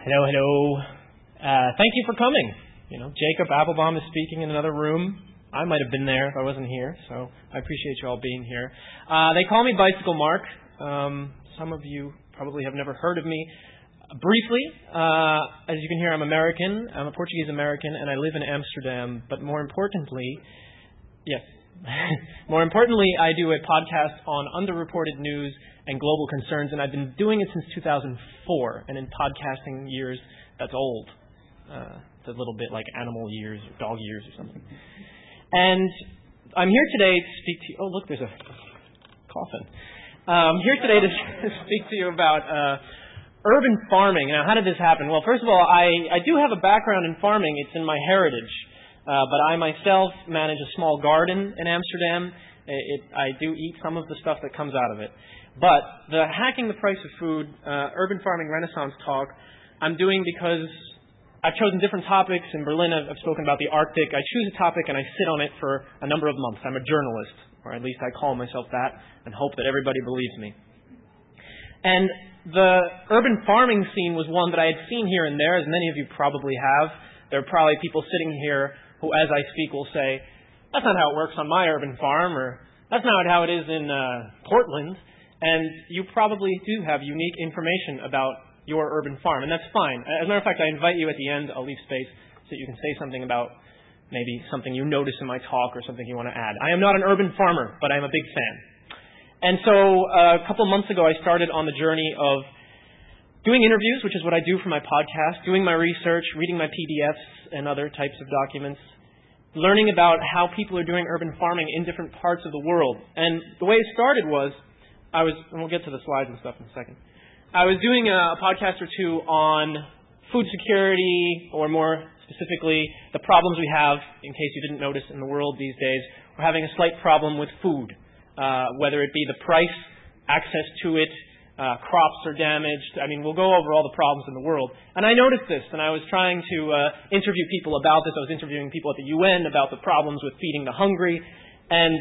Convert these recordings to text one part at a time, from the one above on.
Hello, hello. Thank you for coming. Jacob Applebaum is speaking in another room. I might have been there if I wasn't here, so I appreciate you all being here. They call me Bicycle Mark. Some of you probably have never heard of me. Briefly, as you can hear, I'm American. I'm a Portuguese American, and I live in Amsterdam. But more importantly, I do a podcast on underreported news and global concerns, and I've been doing it since 2004. And in podcasting years, that's old. It's a little bit like animal years or dog years or something. And I'm here today to speak to you. Oh, look, there's a coffin. I'm here today to speak to you about urban farming. Now, how did this happen? Well, first of all, I do have a background in farming. It's in my heritage. But I myself manage a small garden in Amsterdam. I do eat some of the stuff that comes out of it. But the Hacking the Price of Food, Urban Farming Renaissance talk, I'm doing because I've chosen different topics. In Berlin, I've spoken about the Arctic. I choose a topic and I sit on it for a number of months. I'm a journalist, or at least I call myself that, and hope that everybody believes me. And the urban farming scene was one that I had seen here and there, as many of you probably have. There are probably people sitting here who, as I speak, will say, that's not how it works on my urban farm, or that's not how it is in Portland. And you probably do have unique information about your urban farm, and that's fine. As a matter of fact, I invite you at the end, I'll leave space so you can say something about maybe something you notice in my talk or something you want to add. I am not an urban farmer, but I'm a big fan. And so a couple months ago, I started on the journey of doing interviews, which is what I do for my podcast, doing my research, reading my PDFs and other types of documents, learning about how people are doing urban farming in different parts of the world. And the way it started was, and we'll get to the slides and stuff in a second, I was doing a podcast or two on food security, or more specifically, the problems we have, in case you didn't notice, in the world these days. We're having a slight problem with food, whether it be the price, access to it, crops are damaged. I mean, we'll go over all the problems in the world. And I noticed this, and I was trying to interview people about this. I was interviewing people at the UN about the problems with feeding the hungry. And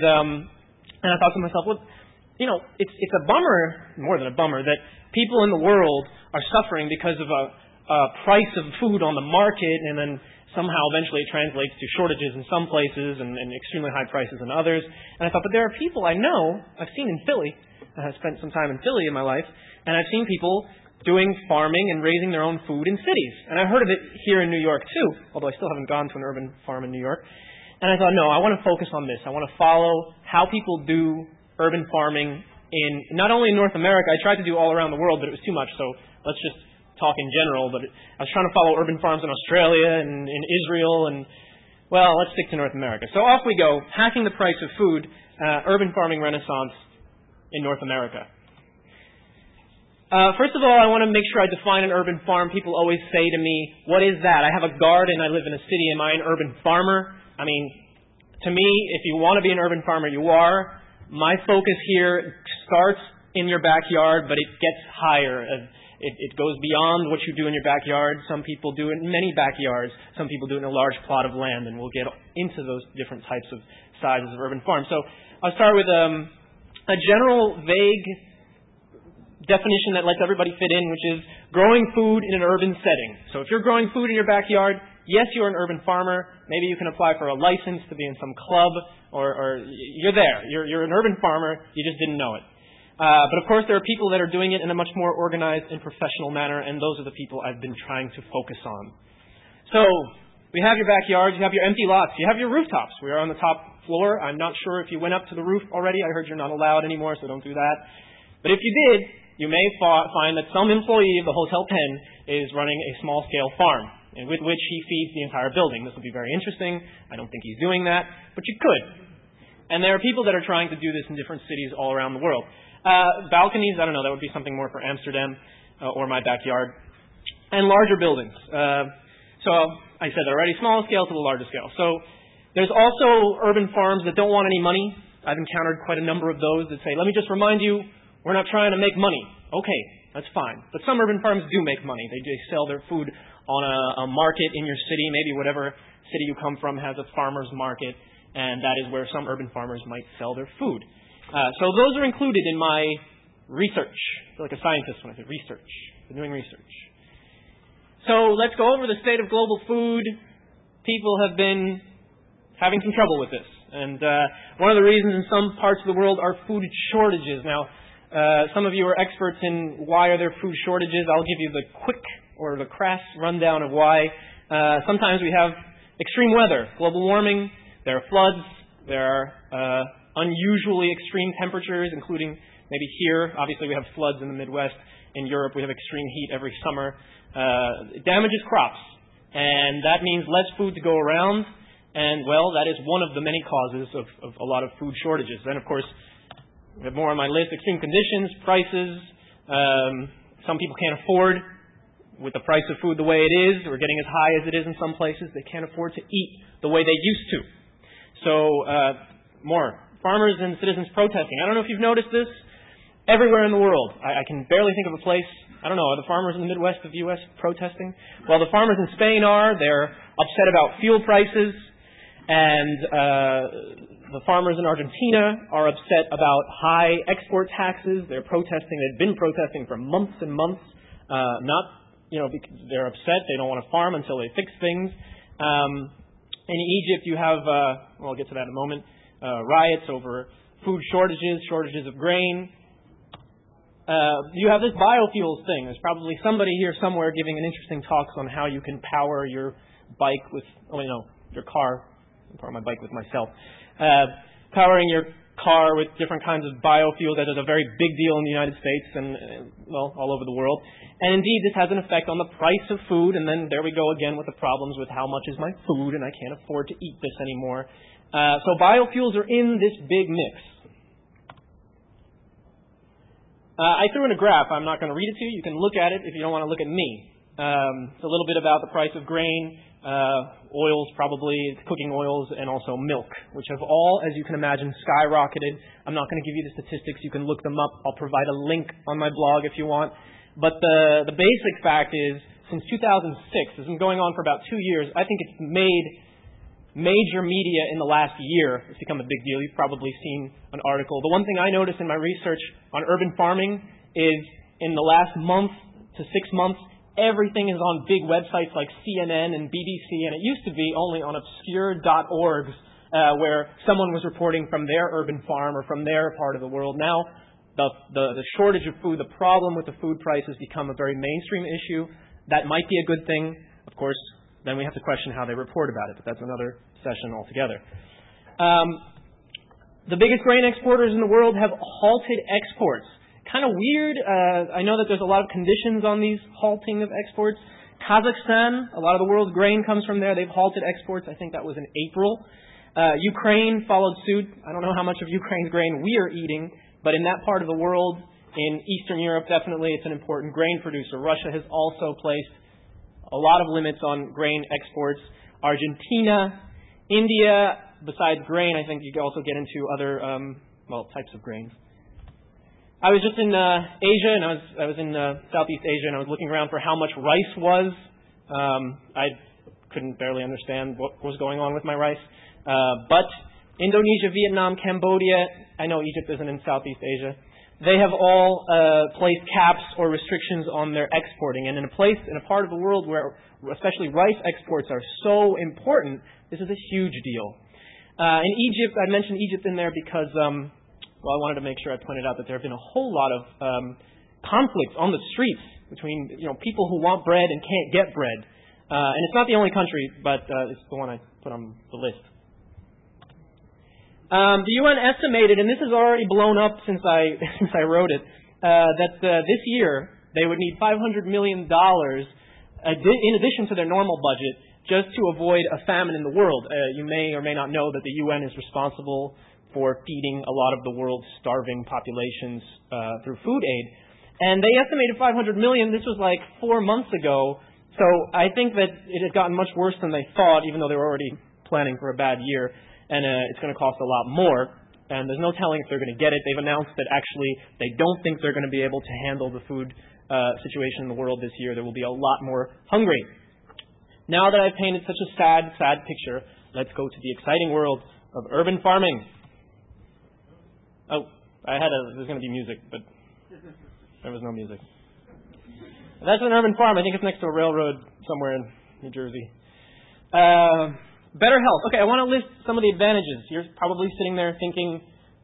I thought to myself, well, it's a bummer, more than a bummer, that people in the world are suffering because of a price of food on the market, and then somehow eventually it translates to shortages in some places and extremely high prices in others. And I thought, but there are people I know, I've seen in Philly, I've spent some time in Philly in my life, and I've seen people doing farming and raising their own food in cities. And I've heard of it here in New York too, although I still haven't gone to an urban farm in New York. And I thought, no, I want to focus on this. I want to follow how people do urban farming in not only in North America. I tried to do all around the world, but it was too much, so let's just talk in general. But I was trying to follow urban farms in Australia and in Israel, and, well, let's stick to North America. So off we go, Hacking the Price of Food, Urban Farming Renaissance in North America. First of all, I want to make sure I define an urban farm. People always say to me, what is that? I have a garden, I live in a city, am I an urban farmer? I mean, to me, if you want to be an urban farmer, you are. My focus here starts in your backyard, but it gets higher. It goes beyond what you do in your backyard. Some people do it in many backyards. Some people do it in a large plot of land, and we'll get into those different types of sizes of urban farms. So I'll start with a general, vague definition that lets everybody fit in, which is growing food in an urban setting. So if you're growing food in your backyard, yes, you're an urban farmer. Maybe you can apply for a license to be in some club, or you're there. You're an urban farmer. You just didn't know it. But of course, there are people that are doing it in a much more organized and professional manner, and those are the people I've been trying to focus on. So we have your backyards, you have your empty lots, you have your rooftops. We are on the top floor. I'm not sure if you went up to the roof already. I heard you're not allowed anymore, so don't do that. But if you did, you may find that some employee of the Hotel Penn is running a small-scale farm, and with which he feeds the entire building. This will be very interesting. I don't think he's doing that, but you could. And there are people that are trying to do this in different cities all around the world. Balconies, I don't know, that would be something more for Amsterdam or my backyard. And larger buildings. So I said already, small scale to the larger scale. So there's also urban farms that don't want any money. I've encountered quite a number of those that say, let me just remind you, we're not trying to make money. Okay, that's fine. But some urban farms do make money. They sell their food on a market in your city. Maybe whatever city you come from has a farmer's market, and that is where some urban farmers might sell their food. So those are included in my research. I feel like a scientist when I say research. I'm doing research. So let's go over the state of global food. People have been having some trouble with this. And one of the reasons in some parts of the world are food shortages. Now, some of you are experts in why are there food shortages. I'll give you the quick or the crass rundown of why. Sometimes we have extreme weather, global warming, there are floods, there are unusually extreme temperatures, including maybe here. Obviously, we have floods in the Midwest. In Europe, we have extreme heat every summer. It damages crops, and that means less food to go around. And, well, that is one of the many causes of a lot of food shortages. Then, of course, we have more on my list, extreme conditions, prices. Some people can't afford, with the price of food the way it is, or getting as high as it is in some places, they can't afford to eat the way they used to. So, more. Farmers and citizens protesting. I don't know if you've noticed this. Everywhere in the world. I can barely think of a place. I don't know, are the farmers in the Midwest of the U.S. protesting? Well, the farmers in Spain are. They're upset about fuel prices. And the farmers in Argentina are upset about high export taxes. They're protesting. They've been protesting for months and months. They're upset. They don't want to farm until they fix things. In Egypt, you have, I'll get to that in a moment, riots over food shortages of grain. You have this biofuels thing. There's probably somebody here somewhere giving an interesting talk on how you can power your bike with, your car. I power my bike with myself. Powering your car with different kinds of biofuels. That is a very big deal in the United States and, all over the world. And indeed, this has an effect on the price of food. And then there we go again with the problems with how much is my food and I can't afford to eat this anymore. So biofuels are in this big mix. I threw in a graph. I'm not going to read it to you. You can look at it if you don't want to look at me. It's a little bit about the price of grain, oils probably, cooking oils, and also milk, which have all, as you can imagine, skyrocketed. I'm not going to give you the statistics. You can look them up. I'll provide a link on my blog if you want. But the basic fact is, since 2006, this has been going on for about 2 years, I think it's made major media in the last year. It's become a big deal. You've probably seen an article. The one thing I noticed in my research on urban farming is in the last month to 6 months, everything is on big websites like CNN and BBC, and it used to be only on obscure .orgs where someone was reporting from their urban farm or from their part of the world. Now, the shortage of food, the problem with the food price has become a very mainstream issue. That might be a good thing. Of course, then we have to question how they report about it, but that's another session altogether. The biggest grain exporters in the world have halted exports. Kind of weird. I know that there's a lot of conditions on these halting of exports. Kazakhstan, a lot of the world's grain comes from there. They've halted exports. I think that was in April. Ukraine followed suit. I don't know how much of Ukraine's grain we are eating, but in that part of the world, in Eastern Europe, definitely it's an important grain producer. Russia has also placed a lot of limits on grain exports. Argentina, India, besides grain, I think you can also get into other, types of grains. I was just in Asia, and I was in Southeast Asia, and I was looking around for how much rice was. I couldn't barely understand what was going on with my rice. But Indonesia, Vietnam, Cambodia, I know Egypt isn't in Southeast Asia, they have all placed caps or restrictions on their exporting. And in a part of the world where especially rice exports are so important, this is a huge deal. In Egypt, I mentioned Egypt in there because, I wanted to make sure I pointed out that there have been a whole lot of conflicts on the streets between people who want bread and can't get bread. And it's not the only country, but it's the one I put on the list. The UN estimated, and this has already blown up since I wrote it, that this year they would need $500 million in addition to their normal budget just to avoid a famine in the world. You may or may not know that the UN is responsible for feeding a lot of the world's starving populations through food aid. And they estimated $500 million. This was like 4 months ago. So I think that it has gotten much worse than they thought, even though they were already planning for a bad year. And it's going to cost a lot more. And there's no telling if they're going to get it. They've announced that actually they don't think they're going to be able to handle the food situation in the world this year. There will be a lot more hungry. Now that I've painted such a sad picture, let's go to the exciting world of urban farming. Oh, there's going to be music, but there was no music. That's an urban farm. I think it's next to a railroad somewhere in New Jersey. Better health. Okay, I want to list some of the advantages. You're probably sitting there thinking,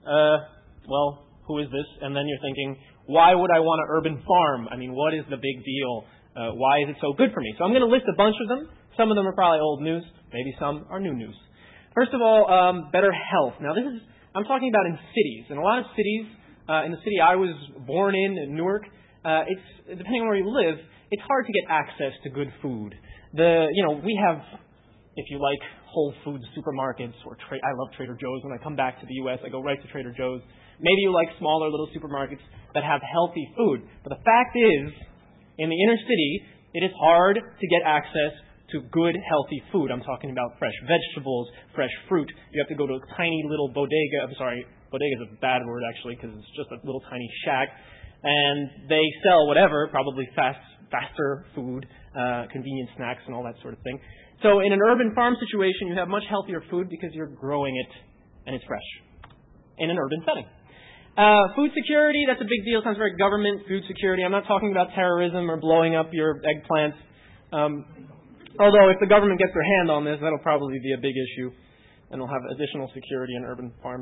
well, who is this? And then you're thinking, why would I want an urban farm? I mean, what is the big deal? Why is it so good for me? So I'm going to list a bunch of them. Some of them are probably old news. Maybe some are new news. First of all, better health. Now, I'm talking about in cities. In a lot of cities, in the city I was born in Newark, it's depending on where you live, it's hard to get access to good food. We have, if you like, Whole Foods supermarkets, or I love Trader Joe's. When I come back to the U.S., I go right to Trader Joe's. Maybe you like smaller little supermarkets that have healthy food. But the fact is, in the inner city, it is hard to get access to good, healthy food. I'm talking about fresh vegetables, fresh fruit. You have to go to a tiny little bodega. I'm sorry, bodega is a bad word, actually, because it's just a little tiny shack. And they sell whatever, probably faster food, convenient snacks, and all that sort of thing. So in an urban farm situation, you have much healthier food because you're growing it and it's fresh in an urban setting. Food security, that's a big deal. Sounds very government, food security. I'm not talking about terrorism or blowing up your eggplants. Although if the government gets their hand on this, that'll probably be a big issue, and we'll have additional security in urban farms.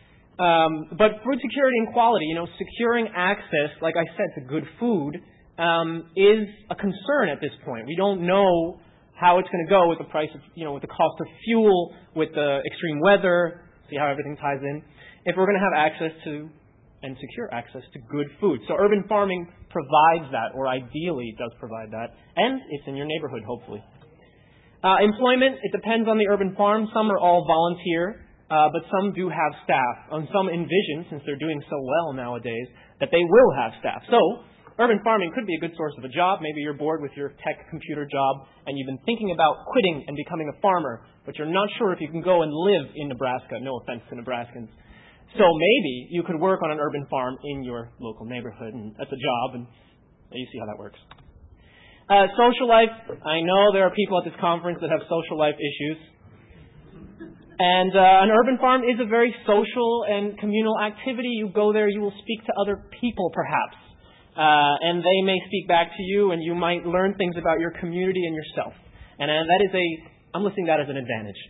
But food security and quality, securing access, like I said, to good food is a concern at this point. We don't know how it's going to go with the price of, with the cost of fuel, with the extreme weather, see how everything ties in, if we're going to have access to and secure access to good food. So urban farming provides that, or ideally does provide that, and it's in your neighborhood, hopefully. Employment, it depends on the urban farm. Some are all volunteer, but some do have staff. And some envision, since they're doing so well nowadays, that they will have staff. So urban farming could be a good source of a job. Maybe you're bored with your tech computer job, and you've been thinking about quitting and becoming a farmer, but you're not sure if you can go and live in Nebraska. No offense to Nebraskans. So maybe you could work on an urban farm in your local neighborhood, and that's a job, and you see how that works. Social life. I know there are people at this conference that have social life issues. And an urban farm is a very social and communal activity. You go there, you will speak to other people, perhaps. And they may speak back to you, and you might learn things about your community and yourself. And I'm listing that as an advantage.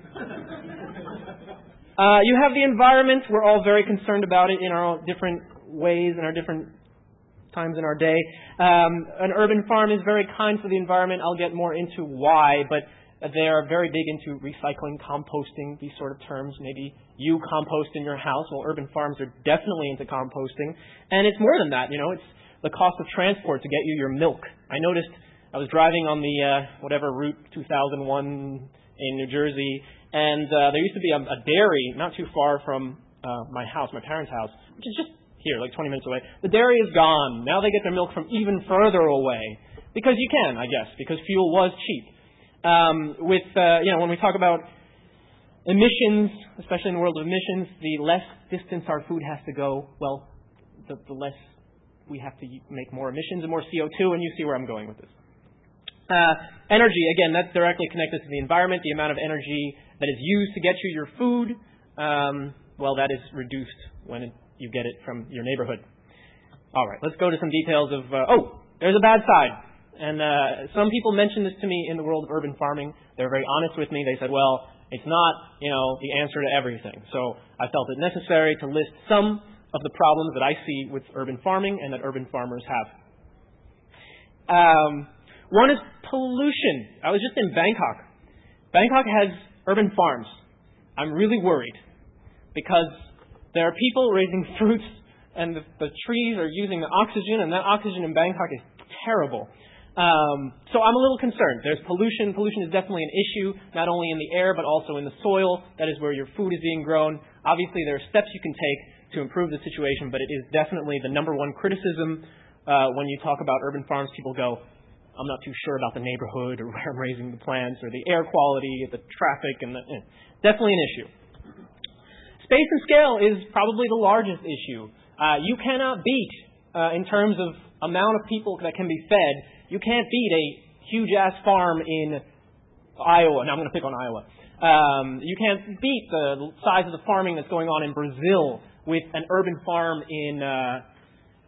You have the environment. We're all very concerned about it in our different ways, in our different times in our day. An urban farm is very kind for the environment. I'll get more into why, but they are very big into recycling, composting, these sort of terms. Maybe you compost in your house. Well, urban farms are definitely into composting. And it's more than that. It's the cost of transport to get you your milk. I noticed I was driving on the Route 2001 in New Jersey, and there used to be a dairy not too far from my parents' house, which is just here, like 20 minutes away. The dairy is gone. Now they get their milk from even further away. Because you can, I guess, because fuel was cheap. When we talk about emissions, especially in the world of emissions, the less distance our food has to go, well, the less we have to make more emissions and more CO2, and you see where I'm going with this. Energy, again, that's directly connected to the environment. The amount of energy that is used to get you your food, that is reduced when you get it from your neighborhood. All right, let's go to some details of, there's a bad side. And some people mentioned this to me in the world of urban farming. They were very honest with me. They said, well, it's not, the answer to everything. So I felt it necessary to list some of the problems that I see with urban farming and that urban farmers have. One is pollution. I was just in Bangkok. Bangkok has urban farms. I'm really worried because there are people raising fruits and the trees are using the oxygen, and that oxygen in Bangkok is terrible. So I'm a little concerned. There's pollution. Pollution is definitely an issue, not only in the air, but also in the soil. That is where your food is being grown. Obviously, there are steps you can take to improve the situation, but it is definitely the number one criticism when you talk about urban farms. People go, I'm not too sure about the neighborhood or where I'm raising the plants or the air quality, the traffic, and definitely an issue. Space and scale is probably the largest issue. You cannot beat, in terms of amount of people that can be fed, you can't beat a huge-ass farm in Iowa. Now I'm going to pick on Iowa. You can't beat the size of the farming that's going on in Brazil with an urban farm in,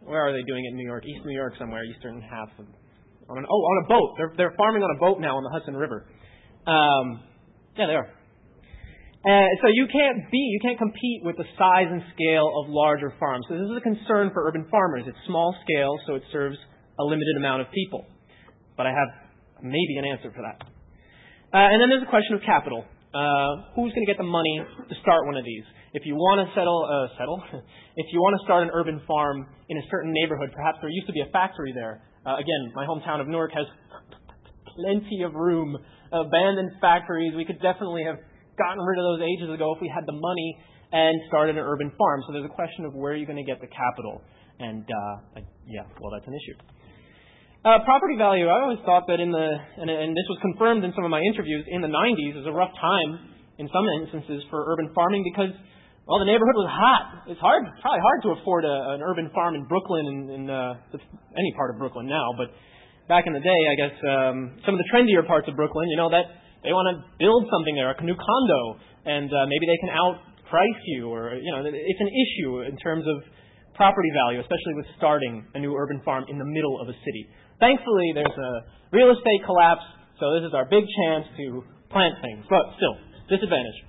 Where are they doing it in New York? East New York somewhere, eastern half of... on a boat. They're farming on a boat now on the Hudson River. Yeah, they are. So you can't compete with the size and scale of larger farms. So this is a concern for urban farmers. It's small scale, so it serves a limited amount of people. But I have maybe an answer for that. And then there's a question of capital. Who's going to get the money to start one of these? If you want to if you want to start an urban farm in a certain neighborhood, perhaps there used to be a factory there. Again, my hometown of Newark has plenty of room, abandoned factories. We could definitely have gotten rid of those ages ago if we had the money and started an urban farm. So there's a question of where you're going to get the capital. And, that's an issue. Property value, I always thought that and this was confirmed in some of my interviews, in the 90s was a rough time in some instances for urban farming because, well, the neighborhood was hot. It's probably hard to afford an urban farm in Brooklyn and any part of Brooklyn now, but back in the day, I guess, some of the trendier parts of Brooklyn, that they want to build something there, a new condo, and maybe they can outprice you, or, it's an issue in terms of property value, especially with starting a new urban farm in the middle of a city. Thankfully, there's a real estate collapse, so this is our big chance to plant things, but still, disadvantage.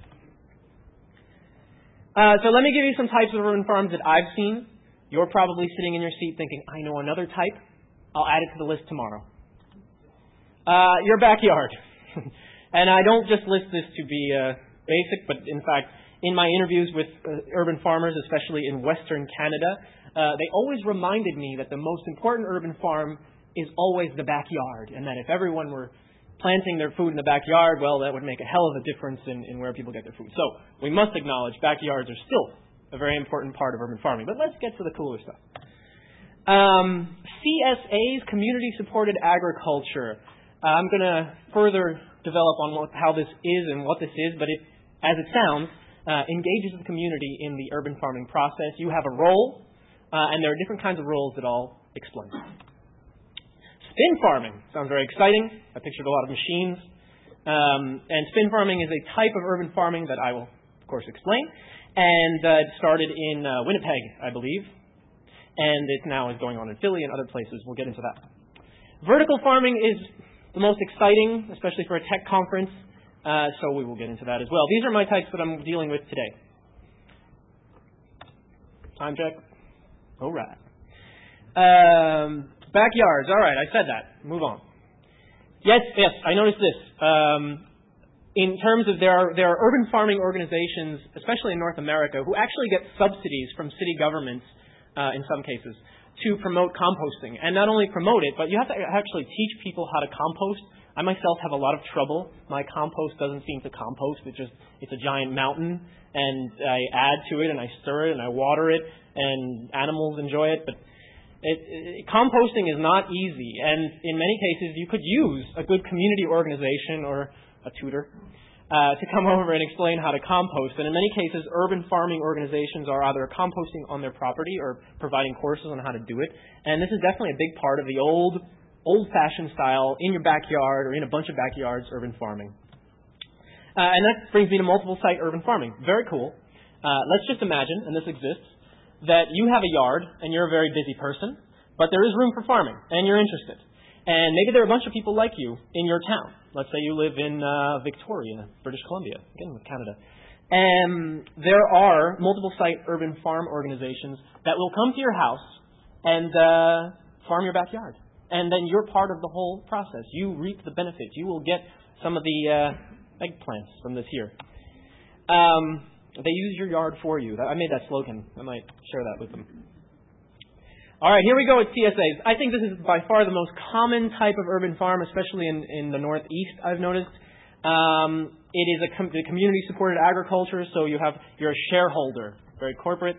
So let me give you some types of urban farms that I've seen. You're probably sitting in your seat thinking, I know another type. I'll add it to the list tomorrow. Your backyard. And I don't just list this to be basic, but in fact, in my interviews with urban farmers, especially in Western Canada, they always reminded me that the most important urban farm is always the backyard, and that if everyone were planting their food in the backyard, well, that would make a hell of a difference in where people get their food. So we must acknowledge backyards are still a very important part of urban farming. But let's get to the cooler stuff. CSAs, community-supported agriculture. I'm going to further develop on how this is and what this is, but as it sounds, engages the community in the urban farming process. You have a role, and there are different kinds of roles that I'll explain. Spin farming sounds very exciting. I pictured a lot of machines. And spin farming is a type of urban farming that I will, of course, explain. And it started in Winnipeg, I believe. And it now is going on in Philly and other places. We'll get into that. Vertical farming is the most exciting, especially for a tech conference. So we will get into that as well. These are my types that I'm dealing with today. Time check. All right. Backyards. All right, I said that. Move on. Yes, I noticed this. In terms of there are urban farming organizations, especially in North America, who actually get subsidies from city governments, in some cases, to promote composting. And not only promote it, but you have to actually teach people how to compost. I myself have a lot of trouble. My compost doesn't seem to compost. It's a giant mountain, and I add to it, and I stir it, and I water it, and animals enjoy it, but composting is not easy, and in many cases you could use a good community organization or a tutor to come over and explain how to compost. And in many cases, urban farming organizations are either composting on their property or providing courses on how to do it. And this is definitely a big part of the old-fashioned style, in your backyard or in a bunch of backyards, urban farming. And that brings me to multiple-site urban farming. Very cool. Let's just imagine, and this exists, that you have a yard and you're a very busy person, but there is room for farming and you're interested. And maybe there are a bunch of people like you in your town. Let's say you live in Victoria, British Columbia, again with Canada. And there are multiple site urban farm organizations that will come to your house and farm your backyard. And then you're part of the whole process. You reap the benefits. You will get some of the eggplants from this here. They use your yard for you. I made that slogan. I might share that with them. All right, here we go with CSAs. I think this is by far the most common type of urban farm, especially in the Northeast, I've noticed. It is a community-supported agriculture, so you're a shareholder, very corporate.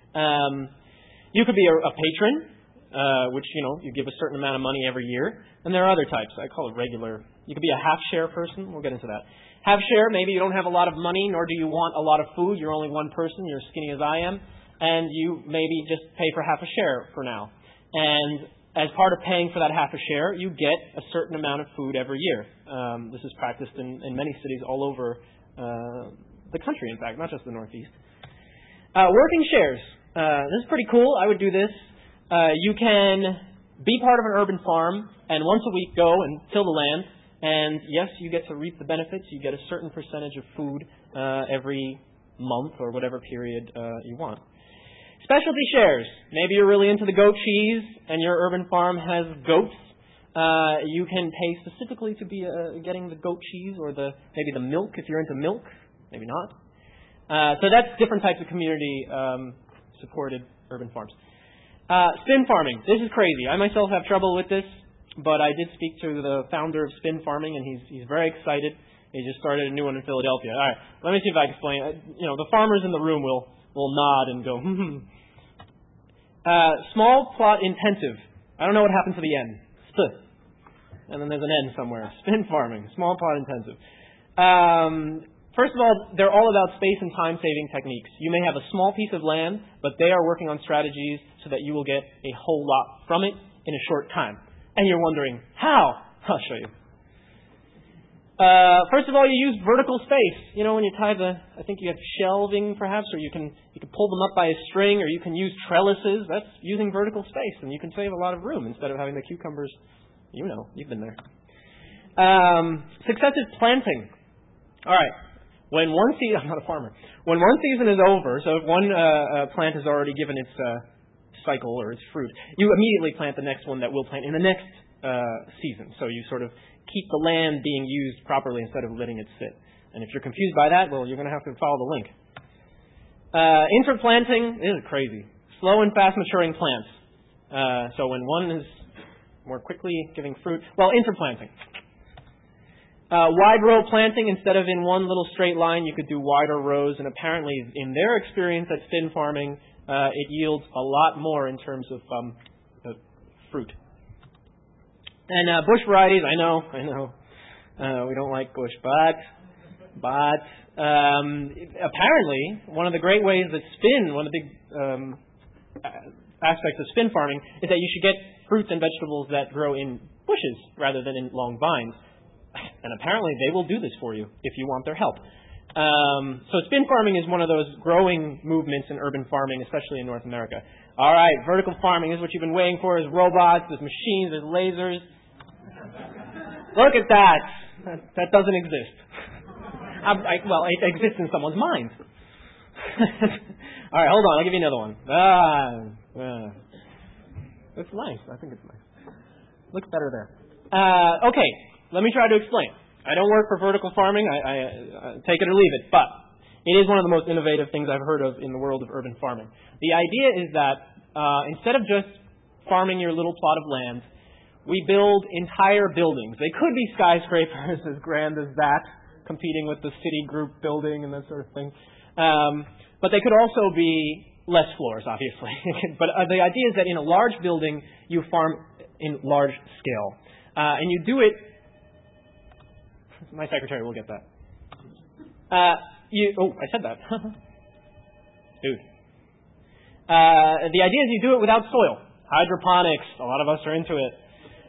You could be a patron, which, you give a certain amount of money every year. And there are other types. I call it regular. You could be a half-share person. We'll get into that. Half-share, maybe you don't have a lot of money, nor do you want a lot of food. You're only one person. You're as skinny as I am. And you maybe just pay for half a share for now. And as part of paying for that half a share, you get a certain amount of food every year. This is practiced in many cities all over the country, in fact, not just the Northeast. Working shares. This is pretty cool. I would do this. You can be part of an urban farm and once a week go and till the land. And yes, you get to reap the benefits. You get a certain percentage of food every month or whatever period you want. Specialty shares. Maybe you're really into the goat cheese and your urban farm has goats. You can pay specifically to be getting the goat cheese or maybe the milk if you're into milk. Maybe not. So that's different types of community supported urban farms. Spin farming. This is crazy. I myself have trouble with this, but I did speak to the founder of spin farming, and he's very excited. He just started a new one in Philadelphia. All right, let me see if I can explain. The farmers in the room will nod and go, small plot intensive. I don't know what happened to the N. And then there's an N somewhere. Spin farming. Small plot intensive. First of all, they're all about space and time-saving techniques. You may have a small piece of land, but they are working on strategies so that you will get a whole lot from it in a short time. And you're wondering, how? I'll show you. First of all, you use vertical space. When you tie I think you have shelving perhaps, or you can pull them up by a string, or you can use trellises. That's using vertical space, and you can save a lot of room instead of having the cucumbers. You've been there. Successive planting. All right. When one season, I'm not a farmer. When one season is over, so if one plant has already given its cycle or its fruit, you immediately plant the next one that will plant in the next season. So you sort of keep the land being used properly instead of letting it sit. And if you're confused by that, well, you're going to have to follow the link. Interplanting, this is crazy. Slow and fast maturing plants. So when one is more quickly giving fruit, interplanting. Wide row planting, instead of in one little straight line, you could do wider rows. And apparently, in their experience at spin farming, it yields a lot more in terms of fruit. And bush varieties, I know, we don't like bush, but apparently one of the great ways that one of the big aspects of spin farming is that you should get fruits and vegetables that grow in bushes rather than in long vines. And apparently they will do this for you if you want their help. So spin farming is one of those growing movements in urban farming, especially in North America. All right, vertical farming is what you've been waiting for. There's robots, there's machines, there's lasers. Look at that. That doesn't exist. Well, it exists in someone's mind. All right, hold on. I'll give you another one. It's nice. I think it's nice. Looks better there. Okay, let me try to explain. I don't work for vertical farming. I take it or leave it, but it is one of the most innovative things I've heard of in the world of urban farming. The idea is that instead of just farming your little plot of land, we build entire buildings. They could be skyscrapers as grand as that, competing with the Citigroup building and that sort of thing. But they could also be less floors, obviously. But the idea is that in a large building, you farm in large scale. And you do it... My secretary will get that. I said that. Dude. The idea is you do it without soil. Hydroponics. A lot of us are into it.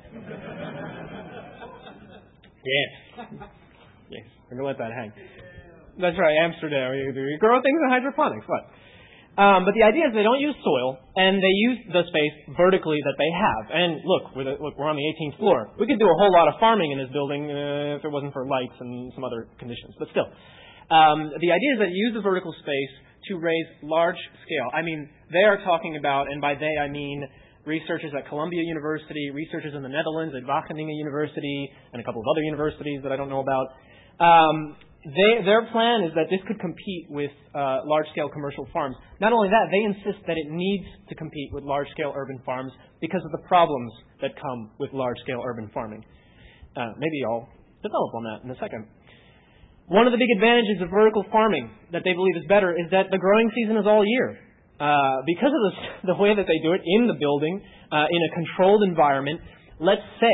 Yes. Yes. I'm going to let that hang. That's right, Amsterdam. You grow things in hydroponics. What? But the idea is they don't use soil, and they use the space vertically that they have. And look, we're on the 18th floor. We could do a whole lot of farming in this building if it wasn't for lights and some other conditions. But still, the idea is that you use the vertical space to raise large scale. I mean, they are talking about, and by they I mean researchers at Columbia University, researchers in the Netherlands at Wageningen University, and a couple of other universities that I don't know about. Their plan is that this could compete with large-scale commercial farms. Not only that, they insist that it needs to compete with large-scale urban farms because of the problems that come with large-scale urban farming. Maybe I'll develop on that in a second. One of the big advantages of vertical farming that they believe is better is that the growing season is all year. Because of the way that they do it in the building, in a controlled environment, let's say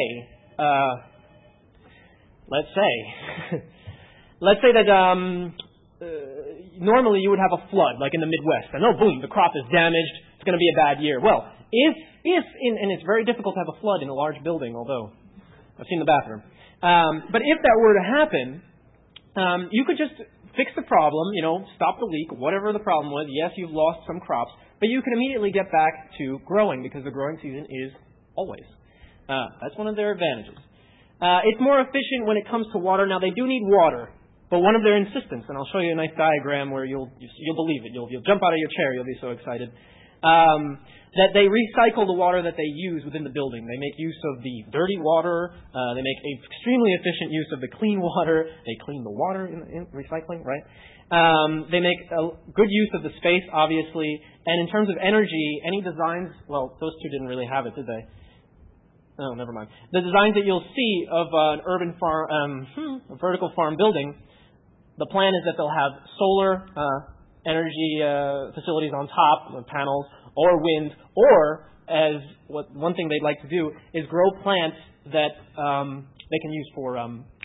that normally you would have a flood, like in the Midwest, and boom, the crop is damaged, it's going to be a bad year. Well, and it's very difficult to have a flood in a large building, although I've seen the bathroom. But if that were to happen, you could just fix the problem, stop the leak, whatever the problem was. Yes, you've lost some crops, but you can immediately get back to growing because the growing season is always. That's one of their advantages. It's more efficient when it comes to water. Now, they do need water, but one of their insistence, and I'll show you a nice diagram where you'll believe it. You'll jump out of your chair. You'll be so excited. That they recycle the water that they use within the building. They make use of the dirty water. They make extremely efficient use of the clean water. They clean the water in recycling, right? They make a good use of the space, obviously. And in terms of energy, any designs, well, those two didn't really have it, did they? Oh, never mind. The designs that you'll see of an urban farm, a vertical farm building, the plan is that they'll have solar energy facilities on top, panels, or wind, or as one thing they'd like to do is grow plants that they can use for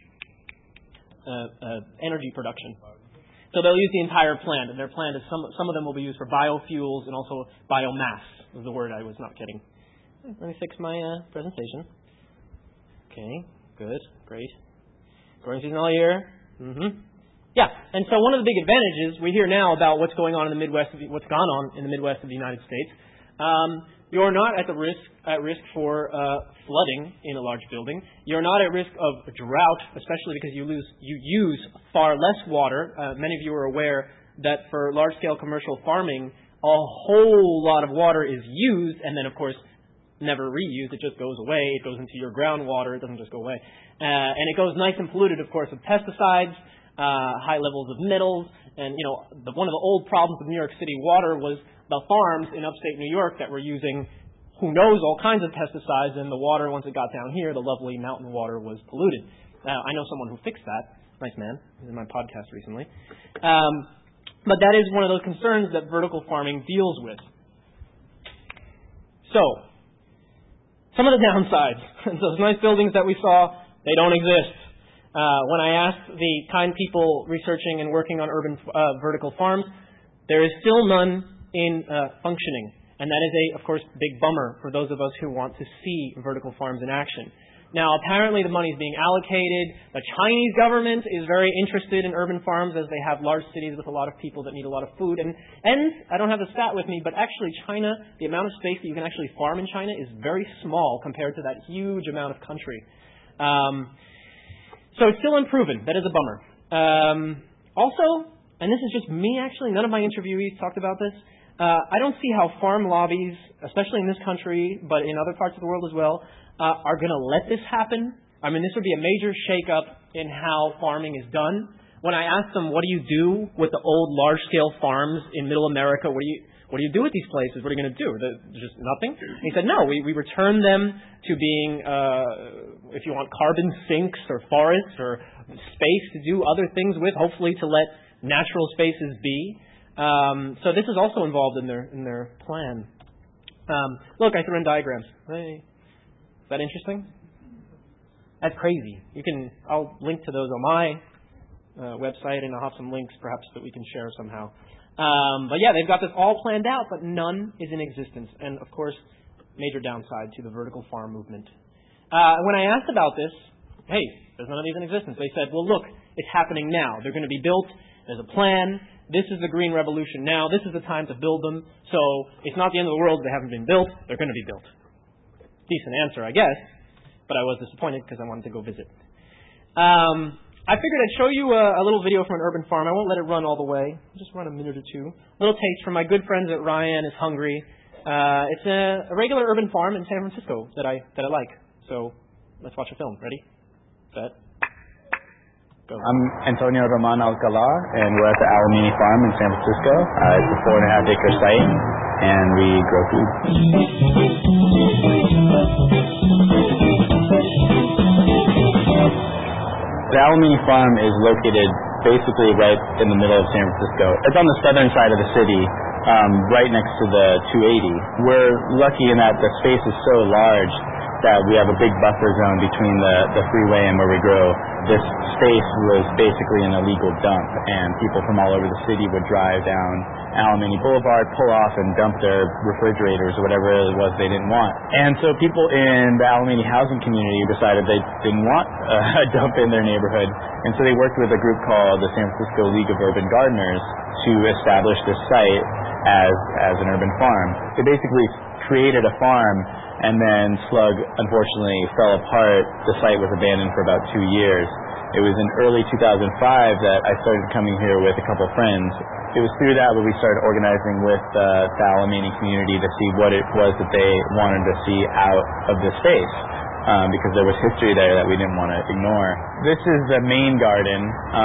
energy production. So they'll use the entire plant, and their plan is some of them will be used for biofuels and also biomass, was the word I was not getting. Let me fix my presentation. Okay, good, great. Growing season all year. Yeah, and so one of the big advantages we hear now about what's going on in the Midwest, what's gone on in the Midwest of the United States. You're not at risk for flooding in a large building. You're not at risk of drought, especially because you use far less water. Many of you are aware that for large-scale commercial farming, a whole lot of water is used, and then of course never reused. It just goes away. It goes into your groundwater. It doesn't just go away, and it goes nice and polluted, of course, with pesticides. High levels of metals, and one of the old problems of New York City water was the farms in upstate New York that were using who knows all kinds of pesticides, and the water, once it got down here, the lovely mountain water was polluted. I know someone who fixed that. Nice man. He was in my podcast recently. But that is one of those concerns that vertical farming deals with. So, some of the downsides. Those nice buildings that we saw, they don't exist. When I asked the kind people researching and working on urban vertical farms, there is still none in functioning. And that is of course, big bummer for those of us who want to see vertical farms in action. Now, apparently the money is being allocated. The Chinese government is very interested in urban farms as they have large cities with a lot of people that need a lot of food. And I don't have the stat with me, but actually China, the amount of space that you can actually farm in China is very small compared to that huge amount of country. So it's still unproven. That is a bummer. Also, and this is just me actually, none of my interviewees talked about this, I don't see how farm lobbies, especially in this country, but in other parts of the world as well, are going to let this happen. I mean, this would be a major shakeup in how farming is done. When I asked them, what do you do with the old large-scale farms in Middle America? What do you do with these places? What are you going to do? Just nothing? And he said, no, we return them to being, if you want, carbon sinks or forests or space to do other things with, hopefully to let natural spaces be. So this is also involved in their plan. Look, I threw in diagrams. Hey, is that interesting? That's crazy. I'll link to those on my website, and I'll have some links perhaps that we can share somehow. But yeah, they've got this all planned out, but none is in existence. And of course, major downside to the vertical farm movement. When I asked about this, hey, there's none of these in existence. They said, well, look, it's happening now. They're going to be built. There's a plan. This is the green revolution now. This is the time to build them. So it's not the end of the world. They haven't been built. They're going to be built. Decent answer, I guess. But I was disappointed because I wanted to go visit. I figured I'd show you a little video from an urban farm. I won't let it run all the way. I'll just run a minute or two. Little taste from my good friends at Ryan is Hungry. It's a regular urban farm in San Francisco that I like. So let's watch a film. Ready? Set. Go. I'm Antonio Roman Alcala, and we're at the Alamini Farm in San Francisco. It's a 4.5-acre site, and we grow food. The Alamini Farm is located basically right in the middle of San Francisco. It's on the southern side of the city, right next to the 280. We're lucky in that the space is so large that we have a big buffer zone between the freeway and where we grow. This space was basically an illegal dump, and people from all over the city would drive down Alamany Boulevard, pull off, and dump their refrigerators or whatever it was they didn't want. And so people in the Alamany housing community decided they didn't want a dump in their neighborhood, and so they worked with a group called the San Francisco League of Urban Gardeners to establish this site as an urban farm. They basically created a farm, and then Slug unfortunately fell apart. The site was abandoned for about 2 years. It was in early 2005 that I started coming here with a couple friends. It was through that we started organizing with the Alamany community to see what it was that they wanted to see out of this space, because there was history there that we didn't want to ignore. This is the main garden.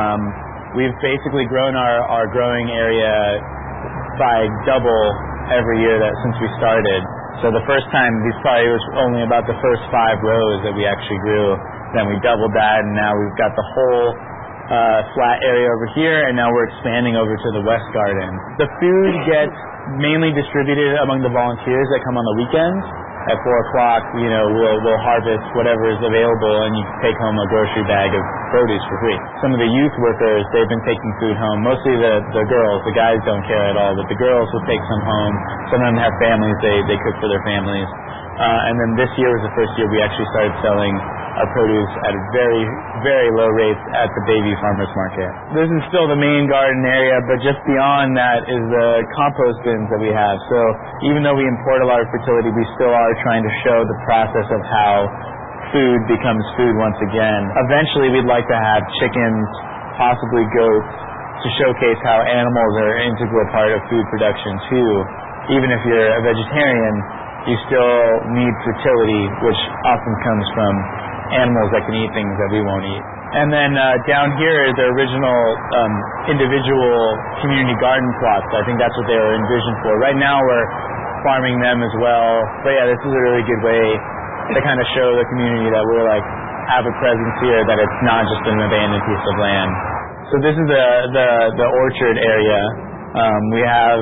We've basically grown our growing area by double every year since we started. So the first time, these probably was only about the first 5 rows that we actually grew. Then we doubled that, and now we've got the whole flat area over here, and now we're expanding over to the west garden. The food gets mainly distributed among the volunteers that come on the weekends. At 4 o'clock, we'll harvest whatever is available, and you can take home a grocery bag of produce for free. Some of the youth workers, they've been taking food home. Mostly the girls. The guys don't care at all, but the girls will take some home. Some of them have families. They cook for their families. And then this year was the first year we actually started selling our produce at very, very low rates at the Bayview Farmers Market. This is still the main garden area, but just beyond that is the compost bins that we have. So even though we import a lot of fertility, we still are trying to show the process of how food becomes food once again. Eventually, we'd like to have chickens, possibly goats, to showcase how animals are an integral part of food production too. Even if you're a vegetarian, you still need fertility, which often comes from animals that can eat things that we won't eat. And then down here, the original individual community garden plots. I think that's what they were envisioned for. Right now, we're farming them as well. But yeah, this is a really good way to kind of show the community that we're have a presence here, that it's not just an abandoned piece of land. So this is the orchard area. We have,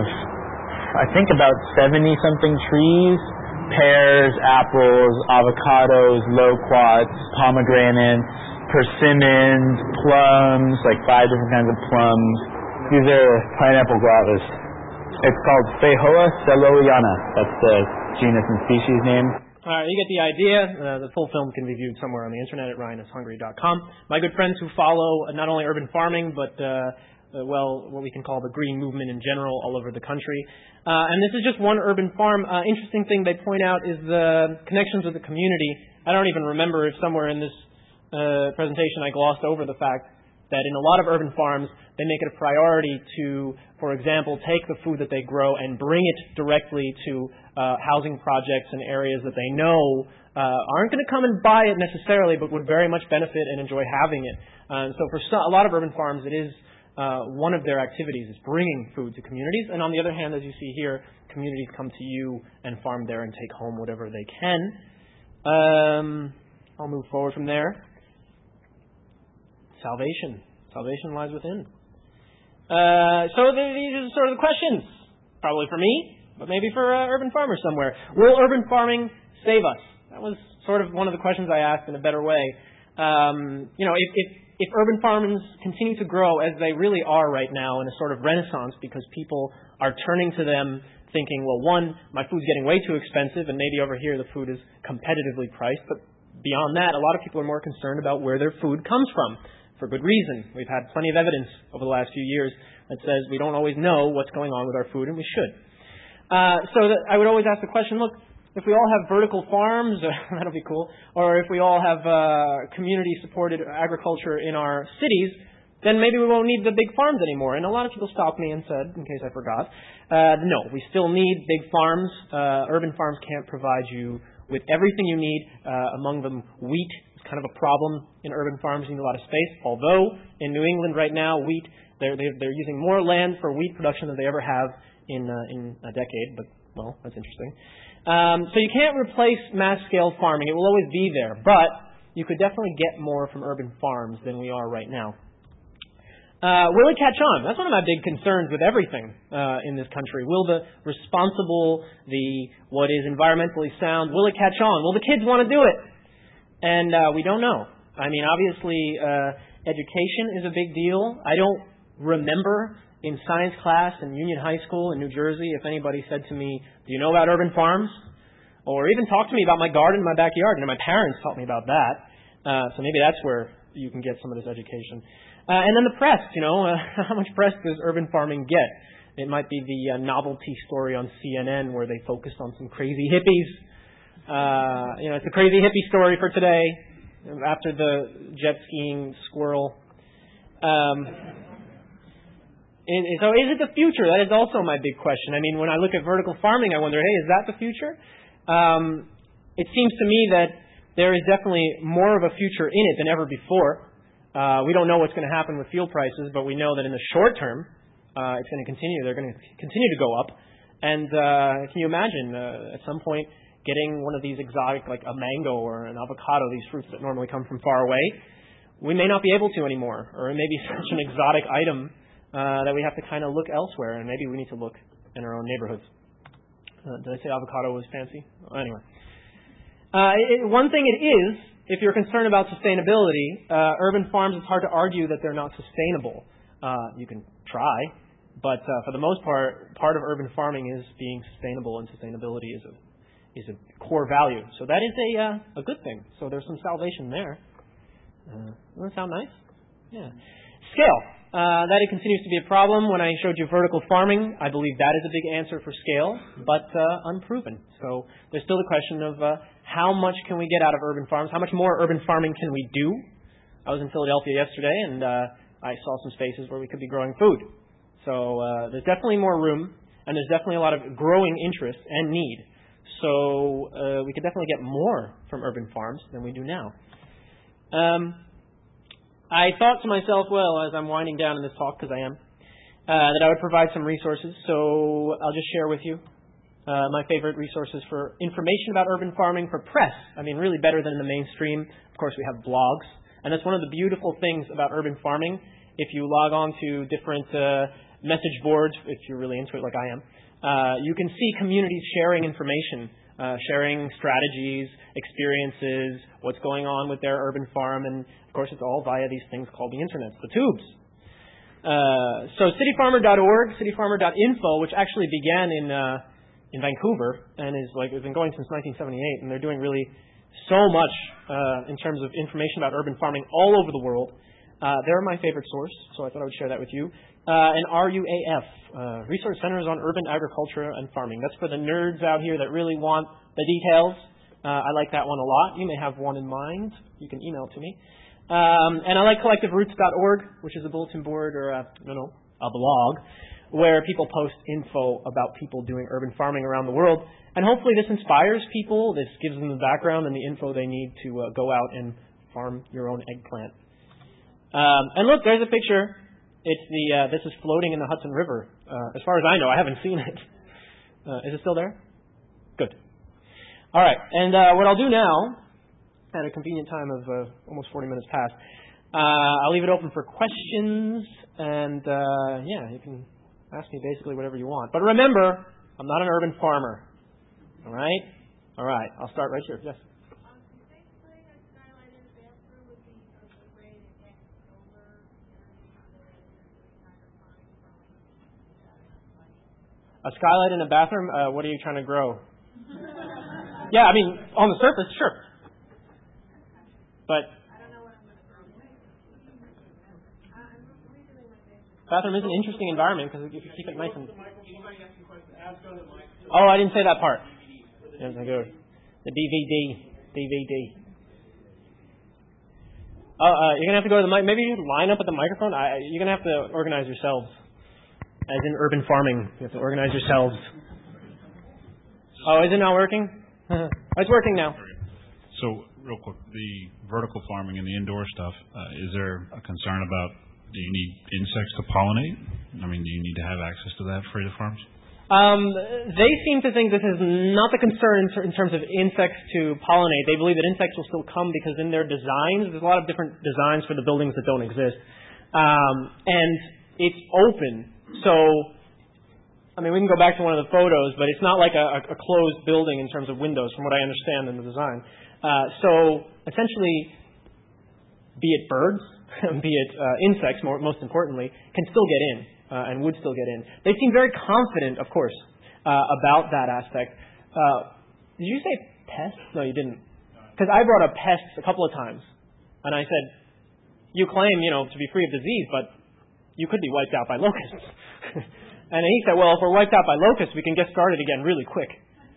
I think, about 70-something trees. Pears, apples, avocados, loquats, pomegranates, persimmons, plums, 5 different kinds of plums. These are pineapple guavas. It's called Phaehoa celoiana. That's the genus and species name. All right, you get the idea. The full film can be viewed somewhere on the internet at ryanisHungry.com. My good friends who follow not only urban farming, but what we can call the green movement in general all over the country. And this is just one urban farm. Interesting thing they point out is the connections with the community. I don't even remember if somewhere in this presentation I glossed over the fact that in a lot of urban farms, they make it a priority to, for example, take the food that they grow and bring it directly to housing projects in areas that they know aren't going to come and buy it necessarily, but would very much benefit and enjoy having it. So for a lot of urban farms, it is one of their activities is bringing food to communities. And on the other hand, as you see here, communities come to you and farm there and take home whatever they can. I'll move forward from there. Salvation. Salvation lies within. So these are sort of the questions, probably for me, but maybe for urban farmers somewhere. Will urban farming save us? That was sort of one of the questions I asked in a better way. If urban farms continue to grow as they really are right now in a sort of renaissance because people are turning to them thinking, well, one, my food's getting way too expensive, and maybe over here the food is competitively priced, but beyond that, a lot of people are more concerned about where their food comes from. For good reason. We've had plenty of evidence over the last few years that says we don't always know what's going on with our food, and we should. I would always ask the question, look, if we all have vertical farms, that'll be cool, or if we all have community-supported agriculture in our cities, then maybe we won't need the big farms anymore. And a lot of people stopped me and said, in case I forgot, no, we still need big farms. Urban farms can't provide you with everything you need, among them wheat. Kind of a problem in urban farms. You need a lot of space. Although in New England right now, wheat they're using more land for wheat production than they ever have in a decade. But well, that's interesting. So you can't replace mass scale farming. It will always be there, but you could definitely get more from urban farms than we are right now. Will it catch on? That's one of my big concerns with everything in this country. Will the responsible, what is environmentally sound, will it catch on? Will the kids want to do it? And we don't know. I mean, obviously, education is a big deal. I don't remember in science class in Union High School in New Jersey if anybody said to me, do you know about urban farms? Or even talk to me about my garden in my backyard. And my parents taught me about that. So maybe that's where you can get some of this education. And then the press, how much press does urban farming get? It might be the novelty story on CNN where they focused on some crazy hippies. It's a crazy hippie story for today after the jet skiing squirrel. So is it the future? That is also my big question. I mean, when I look at vertical farming, I wonder, hey, is that the future? It seems to me that there is definitely more of a future in it than ever before. We don't know what's going to happen with fuel prices, but we know that in the short term, it's going to continue. They're going to continue to go up. And can you imagine at some point getting one of these exotic, like a mango or an avocado, these fruits that normally come from far away? We may not be able to anymore, or it may be such an exotic item that we have to kind of look elsewhere, and maybe we need to look in our own neighborhoods. Did I say avocado was fancy? Anyway. One thing it is, if you're concerned about sustainability, urban farms, it's hard to argue that they're not sustainable. You can try, but for the most part of urban farming is being sustainable, and sustainability is a core value. So that is a good thing. So there's some salvation there. Doesn't that sound nice? Yeah. Scale. That it continues to be a problem. When I showed you vertical farming, I believe that is a big answer for scale, but unproven. So there's still the question of how much can we get out of urban farms? How much more urban farming can we do? I was in Philadelphia yesterday, and I saw some spaces where we could be growing food. So there's definitely more room, and there's definitely a lot of growing interest and need. So we could definitely get more from urban farms than we do now. I thought to myself, well, as I'm winding down in this talk, because I am, that I would provide some resources. So I'll just share with you my favorite resources for information about urban farming for press. I mean, really better than the mainstream. Of course, we have blogs. And that's one of the beautiful things about urban farming. If you log on to different message boards, if you're really into it like I am, you can see communities sharing information, sharing strategies, experiences, what's going on with their urban farm, and of course it's all via these things called the internet, the tubes. So cityfarmer.org, cityfarmer.info, which actually began in Vancouver and has been going since 1978, and they're doing really so much in terms of information about urban farming all over the world. They're my favorite source, so I thought I would share that with you. And RUAF, Resource Centers on Urban Agriculture and Farming. That's for the nerds out here that really want the details. I like that one a lot. You may have one in mind. You can email it to me. And I like collectiveroots.org, which is a bulletin board or a blog where people post info about people doing urban farming around the world. And hopefully this inspires people. This gives them the background and the info they need to go out and farm your own eggplant. And look, there's a picture. It's this is floating in the Hudson River. As far as I know, I haven't seen it. Is it still there? Good. All right. And what I'll do now, at a convenient time of almost 40 minutes past, I'll leave it open for questions. And you can ask me basically whatever you want. But remember, I'm not an urban farmer. All right? All right. I'll start right here. Yes. A skylight in a bathroom? What are you trying to grow? Yeah, I mean, on the surface, sure. But bathroom is an interesting environment because you can keep it nice and... Oh, I didn't say that part. The DVD. Oh, you're going to have to go to the mic. Maybe you line up at the microphone. You're going to have to organize yourselves. As in urban farming, you have to organize yourselves. Oh, is it not working? It's working now. So, real quick, the vertical farming and the indoor stuff, is there a concern about, do you need insects to pollinate? I mean, do you need to have access to that for the farms? They seem to think this is not the concern in terms of insects to pollinate. They believe that insects will still come because in their designs, there's a lot of different designs for the buildings that don't exist. And it's open. So, I mean, we can go back to one of the photos, but it's not like a closed building in terms of windows, from what I understand in the design. So, essentially, be it birds, be it insects, most importantly, can still get in and would still get in. They seem very confident, of course, about that aspect. Did you say pests? No, you didn't. Because I brought up pests a couple of times, and I said, you claim, to be free of disease, but you could be wiped out by locusts. And he said, well, if we're wiped out by locusts, we can get started again really quick.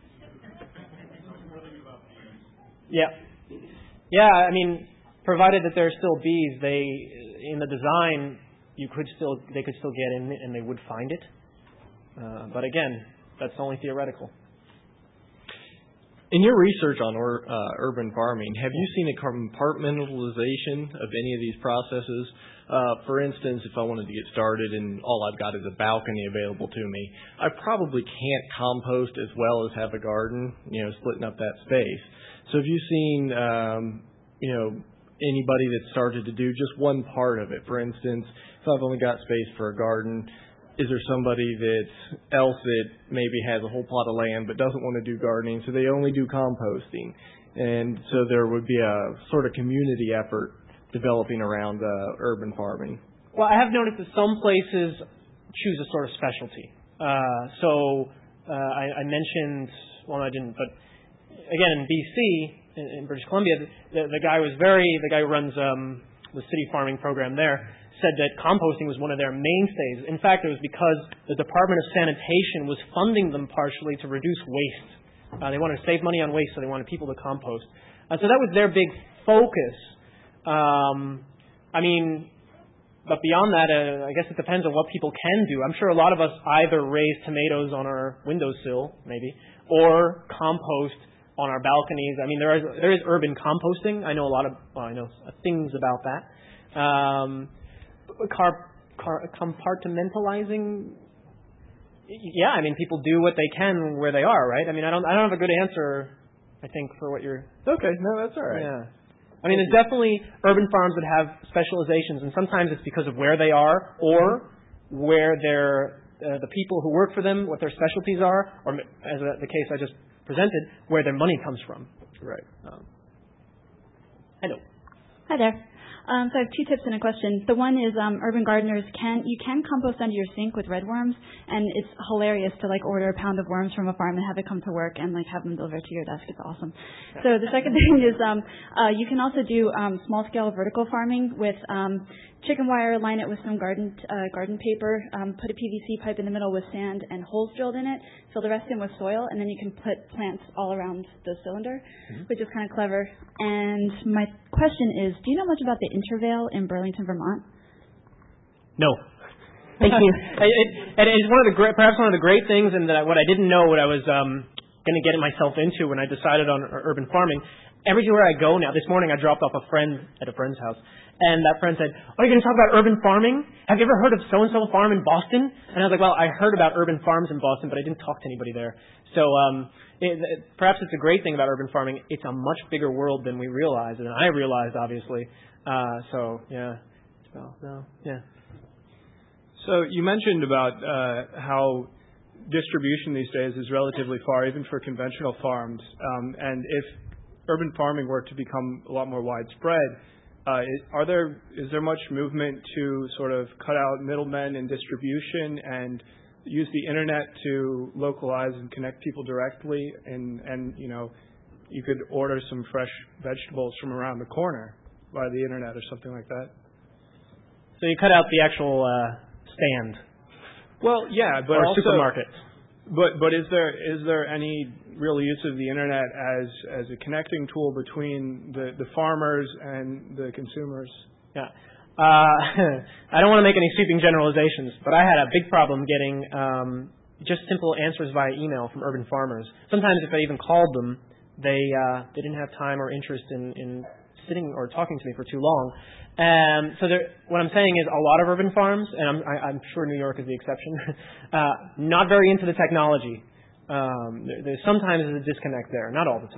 Yeah. Yeah, I mean, provided that there are still bees, in the design, they could still get in and they would find it. But again, that's only theoretical. In your research on urban farming, have you seen a compartmentalization of any of these processes? For instance, if I wanted to get started and all I've got is a balcony available to me, I probably can't compost as well as have a garden, splitting up that space. So have you seen, anybody that started to do just one part of it? For instance, if I've only got space for a garden, is there somebody else that maybe has a whole plot of land but doesn't want to do gardening, so they only do composting? And so there would be a sort of community effort developing around urban farming. Well, I have noticed that some places choose a sort of specialty. I mentioned, well, I didn't, but again, in BC, in British Columbia, the guy who runs the city farming program there, said that composting was one of their mainstays. In fact, it was because the Department of Sanitation was funding them partially to reduce waste. They wanted to save money on waste, so they wanted people to compost. So that was their big focus. But beyond that, I guess it depends on what people can do. I'm sure a lot of us either raise tomatoes on our windowsill, maybe, or compost on our balconies. I mean, there is urban composting. I know I know things about that. Compartmentalizing, yeah, I mean, people do what they can where they are, right? I mean, I don't have a good answer, I think, for what you're... Okay, no, that's all right. Yeah. I mean, there's definitely urban farms that have specializations, and sometimes it's because of where they are or where the people who work for them, what their specialties are, or as the case I just presented, where their money comes from. Right. Hello. Hi there. So I have two tips and a question. The one is urban gardeners can compost under your sink with red worms, and it's hilarious to order a pound of worms from a farm and have it come to work and have them delivered to your desk. It's awesome. So the second thing is you can also do small scale vertical farming with chicken wire, line it with some garden paper, put a PVC pipe in the middle with sand and holes drilled in it, fill the rest in with soil, and then you can put plants all around the cylinder, which is kind of clever. And my question is, do you know much about the Intervale in Burlington, Vermont? No. Thank you. It's perhaps one of the great things, and what I didn't know, what I was going to get myself into when I decided on urban farming. Everywhere I go now, this morning I dropped off a friend at a friend's house, and that friend said, "Oh, you're going to talk about urban farming? Have you ever heard of so-and-so farm in Boston?" And I was like, well, I heard about urban farms in Boston, but I didn't talk to anybody there. So perhaps it's a great thing about urban farming. It's a much bigger world than we realize, and I realized, obviously. Yeah. So you mentioned about how distribution these days is relatively far, even for conventional farms. And if urban farming were to become a lot more widespread, is there much movement to sort of cut out middlemen in distribution and use the internet to localize and connect people directly? And you could order some fresh vegetables from around the corner by the internet or something like that. So you cut out the actual stand. Well, yeah, but or also supermarket. But is there any real use of the internet as a connecting tool between the farmers and the consumers? Yeah. I don't want to make any sweeping generalizations, but I had a big problem getting just simple answers via email from urban farmers. Sometimes if I even called them, they didn't have time or interest in sitting or talking to me for too long. So what I'm saying is a lot of urban farms, and I'm sure New York is the exception, not very into the technology. There's sometimes a disconnect there, not all the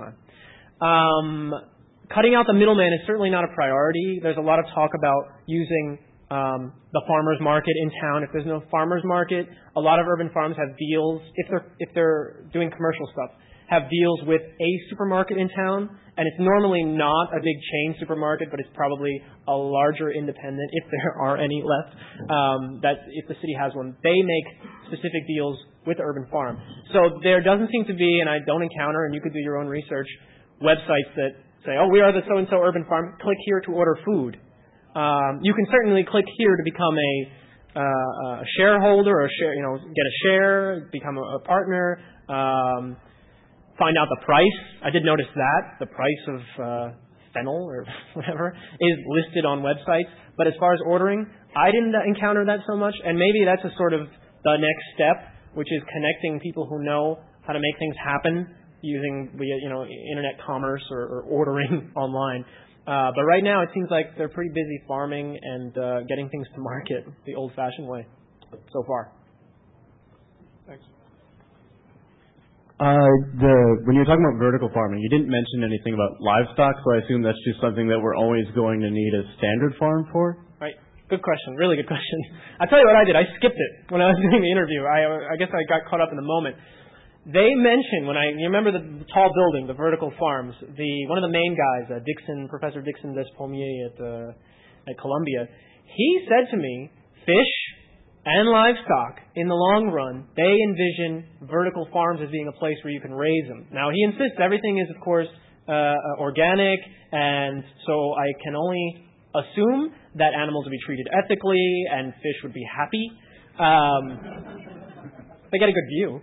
time. Cutting out the middleman is certainly not a priority. There's a lot of talk about using the farmers market in town. If there's no farmers market, a lot of urban farms have deals, if they're doing commercial stuff, have deals with a supermarket in town, and it's normally not a big chain supermarket, but it's probably a larger independent, if there are any left, that if the city has one, they make specific deals with the urban farm. So there doesn't seem to be, and I don't encounter, and you could do your own research, websites that say, oh, we are the so-and-so urban farm, click here to order food. You can certainly click here to become a shareholder or get a share, become a partner, find out the price. I did notice that. The price of fennel or whatever is listed on websites. But as far as ordering, I didn't encounter that so much. And maybe that's a sort of the next step, which is connecting people who know how to make things happen using internet commerce or ordering online. But right now it seems like they're pretty busy farming and getting things to market the old-fashioned way so far. Thanks. When you were talking about vertical farming, you didn't mention anything about livestock, so I assume that's just something that we're always going to need a standard farm for? Right. Good question. Really good question. I'll tell you what I did. I skipped it when I was doing the interview. I guess I got caught up in the moment. They mentioned you remember the tall building, the vertical farms. One of the main guys, Professor Dixon Despommier at Columbia, he said to me, fish and livestock, in the long run, they envision vertical farms as being a place where you can raise them. Now, he insists everything is, of course, organic, and so I can only assume that animals will be treated ethically and fish would be happy. They get a good view.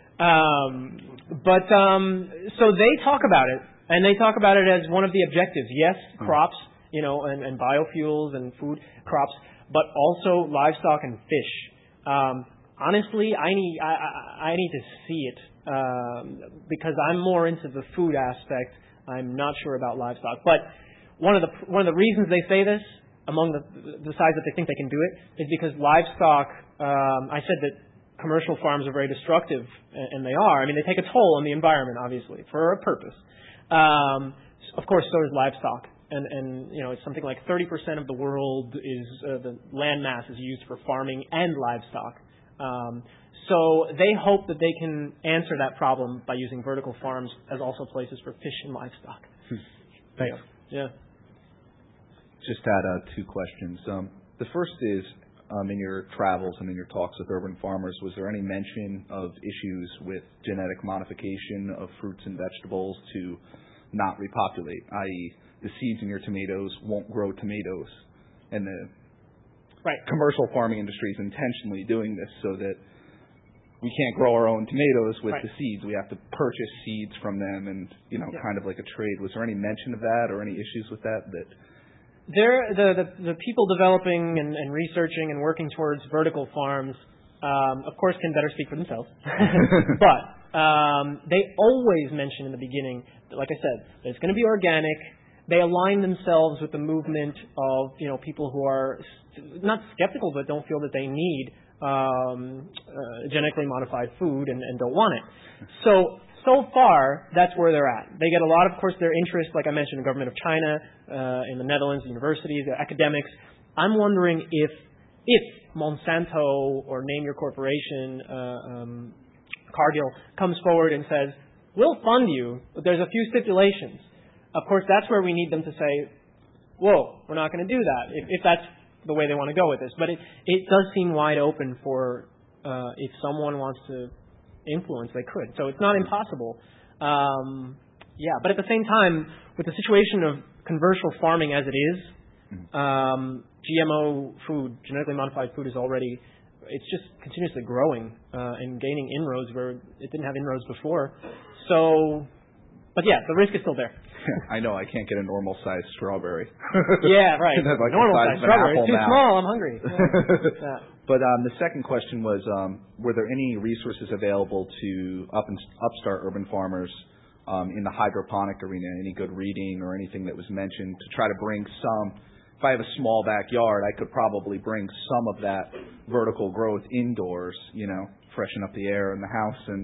So they talk about it, and they talk about it as one of the objectives. Yes, crops, and biofuels and food crops, but also livestock and fish. Honestly, I need to see it because I'm more into the food aspect. I'm not sure about livestock, but one of the reasons they say this, among the sides that they think they can do it, is because livestock. I said that commercial farms are very destructive, and they are. I mean, they take a toll on the environment, obviously, for a purpose. Of course, so does livestock. And it's something like 30% of the world is the land mass is used for farming and livestock. So they hope that they can answer that problem by using vertical farms as also places for fish and livestock. Thanks. Yeah. Just had two questions. The first is, in your travels and in your talks with urban farmers, was there any mention of issues with genetic modification of fruits and vegetables to not repopulate, i.e., the seeds in your tomatoes won't grow tomatoes, and the commercial farming industry is intentionally doing this so that we can't grow our own tomatoes with the seeds. We have to purchase seeds from them and, kind of like a trade. Was there any mention of that or any issues with that? The people developing and researching and working towards vertical farms, of course, can better speak for themselves. But they always mention in the beginning, like I said, that it's going to be organic. They align themselves with the movement of people who are not skeptical but don't feel that they need genetically modified food and don't want it. So far, that's where they're at. They get a lot of course, their interest, like I mentioned, the government of China, in the Netherlands, the universities, the academics. I'm wondering if Monsanto or name your corporation, Cargill, comes forward and says, we'll fund you, but there's a few stipulations. Of course, that's where we need them to say, whoa, we're not going to do that, if that's the way they want to go with this. But it does seem wide open for if someone wants to influence, they could. So it's not impossible. But at the same time, with the situation of commercial farming as it is, GMO food, genetically modified food, it's just continuously growing and gaining inroads where it didn't have inroads before. But the risk is still there. I know I can't get a normal-sized strawberry. Yeah, right. Like normal-sized strawberry. It's too small. I'm hungry. Yeah. But the second question was, were there any resources available to upstart urban farmers in the hydroponic arena? Any good reading or anything that was mentioned to try to bring some? If I have a small backyard, I could probably bring some of that vertical growth indoors, freshen up the air in the house and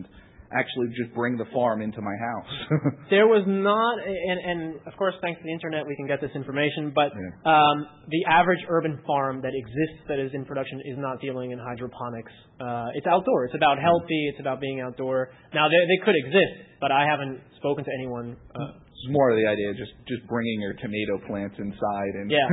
actually just bring the farm into my house. There was not, and of course, thanks to the internet, we can get this information, but the average urban farm that exists that is in production is not dealing in hydroponics. It's outdoor. It's about healthy. It's about being outdoor. Now, they could exist, but I haven't spoken to anyone. It's more of the idea of just bringing your tomato plants inside. And yeah.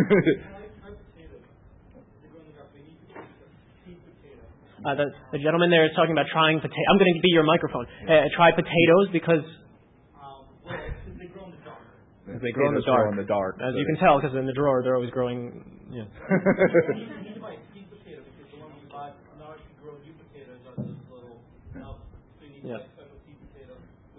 The gentleman there is talking about trying potatoes. I'm going to be your microphone. Try potatoes because they grow in the dark. They grow in the dark. As you can tell, because in the drawer they're always growing. Yeah. You need to buy seed potato because the ones you buy now actually grow new potatoes are just little. So you need to buy special seed potato.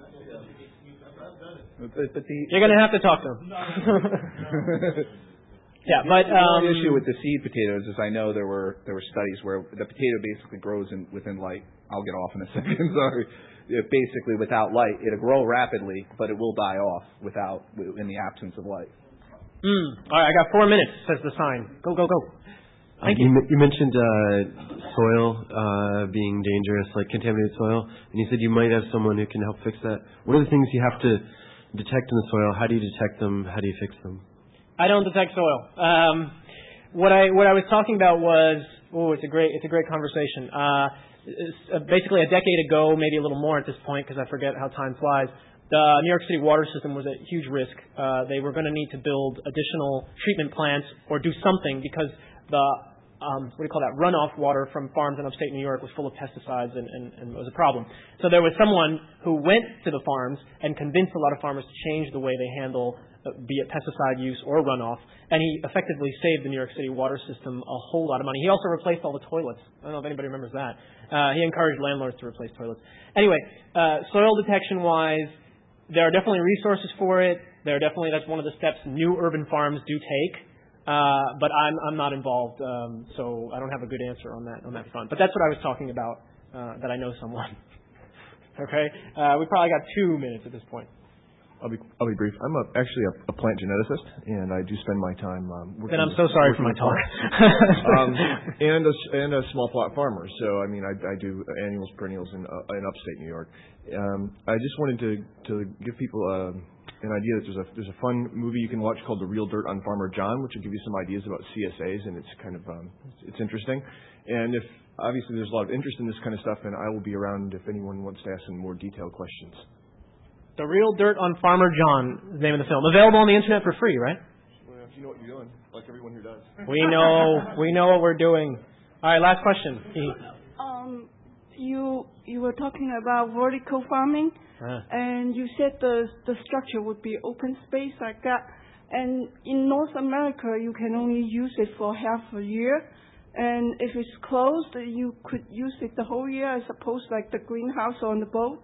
You're going to have to talk to him. Yeah, but the issue with the seed potatoes is I know there were studies where the potato basically grows within light. I'll get off in a second. Sorry. Basically, without light, it'll grow rapidly, but it will die off in the absence of light. All right, I got 4 minutes. Says the sign. Go. Thank you. You mentioned soil being dangerous, like contaminated soil, and you said you might have someone who can help fix that. What are the things you have to detect in the soil? How do you detect them? How do you fix them? I don't detect soil. What I was talking about was it's a great conversation. Basically, a decade ago, maybe a little more at this point, because I forget how time flies. The New York City water system was at huge risk. They were going to need to build additional treatment plants or do something because the runoff water from farms in upstate New York was full of pesticides and was a problem. So there was someone who went to the farms and convinced a lot of farmers to change the way they handle be it pesticide use or runoff, and he effectively saved the New York City water system a whole lot of money. He also replaced all the toilets. I don't know if anybody remembers that. He encouraged landlords to replace toilets. Anyway, soil detection-wise, there are definitely resources for it. That's one of the steps new urban farms do take. But I'm not involved, so I don't have a good answer on that front. But that's what I was talking about, that I know someone. Okay? We probably got 2 minutes at this point. I'll be brief. I'm actually a plant geneticist, and I do spend my time working. Then I'm so sorry for my talk. and a small plot farmer. So I do annuals, perennials in upstate New York. I just wanted to give people an idea that there's a fun movie you can watch called The Real Dirt on Farmer John, which will give you some ideas about CSAs, and it's kind of it's interesting. And if obviously there's a lot of interest in this kind of stuff, and I will be around if anyone wants to ask some more detailed questions. The Real Dirt on Farmer John is the name of the film. Available on the internet for free, right? Well, if you know what you're doing, like everyone here does. We know what we're doing. All right, last question. You were talking about vertical farming, and you said the structure would be open space like that. And in North America, you can only use it for half a year. And if it's closed, you could use it the whole year, I suppose, like the greenhouse on the boat.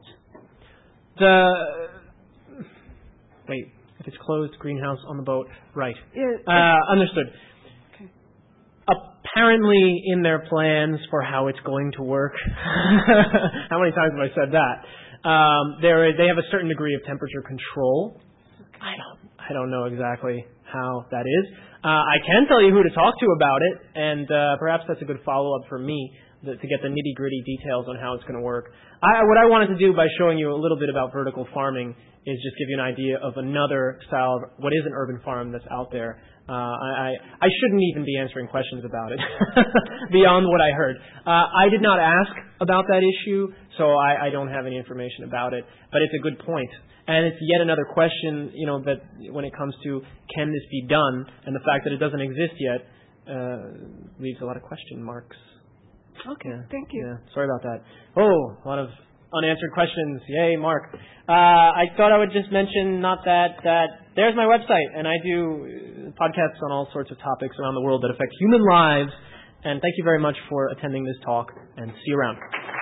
If it's closed, greenhouse on the boat, right. Yeah. Understood. Okay. Apparently in their plans for how it's going to work, how many times have I said that? They have a certain degree of temperature control. Okay. I don't know exactly how that is. I can tell you who to talk to about it, and perhaps that's a good follow-up for me to get the nitty-gritty details on how it's going to work. What I wanted to do by showing you a little bit about vertical farming is just give you an idea of another style of what is an urban farm that's out there. I shouldn't even be answering questions about it beyond what I heard. I did not ask about that issue, so I don't have any information about it. But it's a good point. And it's yet another question, that when it comes to can this be done, and the fact that it doesn't exist yet leaves a lot of question marks. Okay, thank you. Yeah, sorry about that. A lot of unanswered questions. Yay, Mark. I thought I would just mention, that there's my website, and I do podcasts on all sorts of topics around the world that affect human lives. And thank you very much for attending this talk, and see you around.